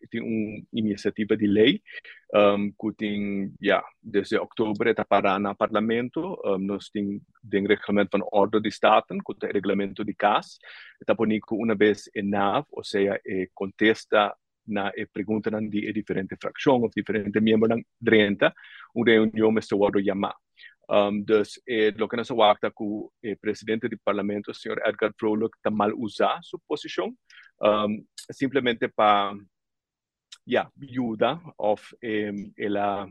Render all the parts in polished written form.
tem uma iniciativa de lei que tem, desde outubro está para no parlamento, nós tem regulamento van orde de staten, que é regulamento de CAS, está ponido uma vez em NAV, ou seja, contesta na pergunta de diferente fração ou diferente membro dentro uma reunião que está chamada. Dus lo que nos aguarda que o presidente do parlamento, o senhor Edgar Vrolijk, está mal usar sua posição, simplesmente para ayudar ou ela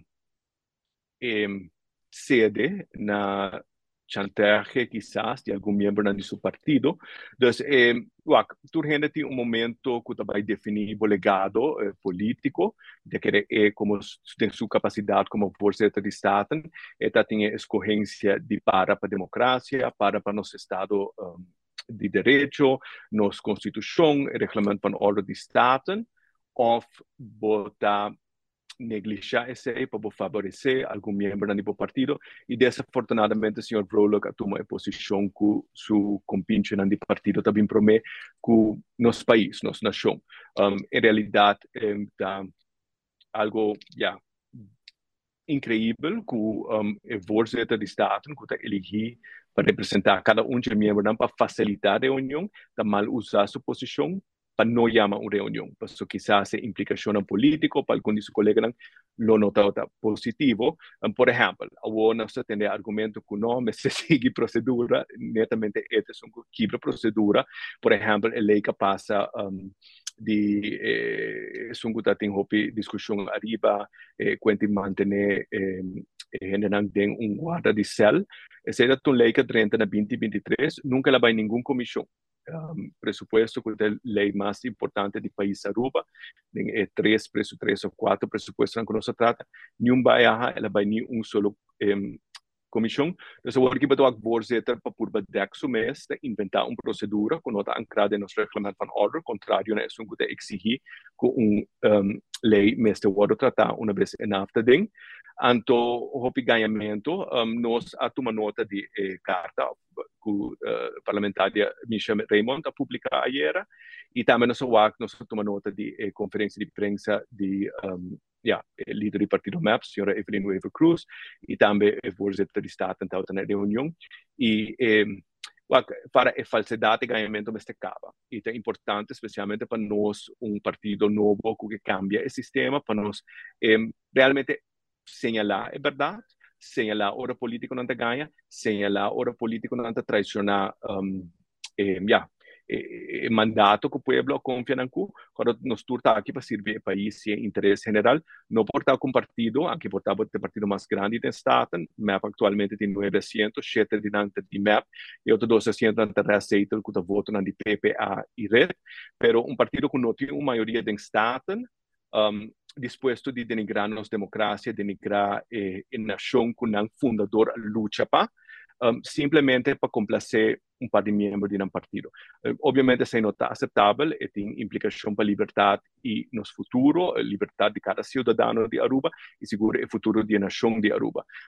cede na chantaje quizás de algum membro de seu partido. Então, turgente tem momento que vai definir o legado político, de que como tem sua capacidade como força de Estado, tem escorrência de para a democracia, para nosso Estado de Direito, nossa Constituição, regulamento para ordem de Estado, ou botar negligenciar esse para favorecer algum membro do partido e desafortunadamente o senhor Vrolijk tomou a posição que seu compinche no partido também promete que nosso país, nossa nação, em realidade é algo incrível que o voorzitter de Estado que está elegido para representar cada de membros para facilitar a reunião, está mal usar sua posição para não chamar uma reunião, porque quizás a implicação política para alguns de seus colegas lo nota positivo. Por exemplo, agora nós temos argumento que não se sigue procedura, netamente é uma quebra procedura. Por exemplo, a lei que passa de sunguta tem discussão arriba quanto manter generando guarda de cel. Essa é a lei que entra na 2023, nunca ela vai nenhuma comissão. Presupuesto que é a lei mais importante do país Aruba, três ou quatro presupuestos que nós trata, nenhum vai ela vai nem solo comissão. Então, o que eu vou fazer para por o mês de inventar uma procedura que nota ancrada em nosso regulamento van order, contrário a isso que exigir que lei mês de order tratar uma vez em after ding. Então, o ganhamento, nós tomamos nota de carta que parlamentária Michelle Raymond publicou ayer, e também nós tomamos nota de conferência de imprensa de líder do partido MAP, senhora Evelyn Weaver Cruz, e também o voorzitter de Estado na reunião, e para a falsidade de ganhamento neste cabo. E é importante, especialmente para nós, partido novo que cambia o sistema, para nós realmente señalar a verdade, señalar hora político não te ganha, señalar hora político não te traicionar mandato que o pueblo confia em nós, quando nós estamos aqui para servir o país e interesse general, não portar com partido, aqui portar o partido mais grande do Estado, MAP atualmente tem 900, 7 dinante de MAP, e outros 200 ante reaceito que votam de PPA e RED, pero partido que não tem uma maioria do Estado, disposto de denigrar nossa democracia, denigrar a nação que o fundador luta para, simplesmente para complacer par de membros de um partido. Obviamente, isso não está aceitável e tem implicação para a liberdade e nosso futuro, a liberdade de cada cidadão de Aruba e seguro o futuro da nação de Aruba.